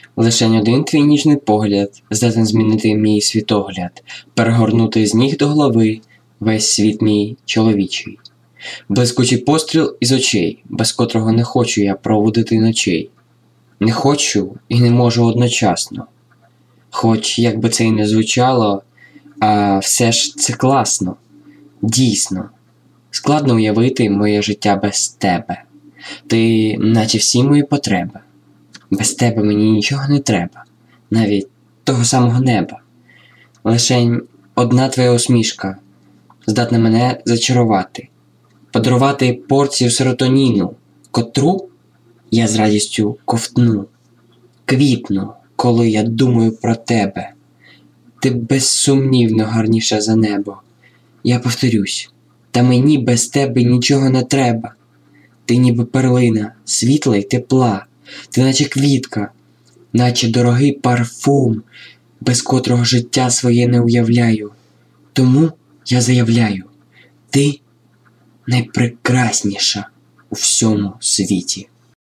Лишень один твій ніжний погляд здатен змінити мій світогляд, перегорнути з ніг до голови весь світ мій чоловічий. Блискучий постріл із очей, без котрого не хочу я проводити ночей. Не хочу і не можу одночасно. Хоч, як би це й не звучало, а все ж це класно. Дійсно. Складно уявити моє життя без тебе. Ти, наче всі мої потреби. Без тебе мені нічого не треба, навіть того самого неба. Лишень одна твоя усмішка здатна мене зачарувати, подарувати порцію серотоніну, котру я з радістю ковтну, квітну, коли я думаю про тебе. Ти безсумнівно гарніша за небо. Я повторюсь, та мені без тебе нічого не треба. Ти ніби перлина, світла й тепла. Ти наче квітка, наче дорогий парфум, без котрого життя своє не уявляю. Тому я заявляю, ти найпрекрасніша у всьому світі.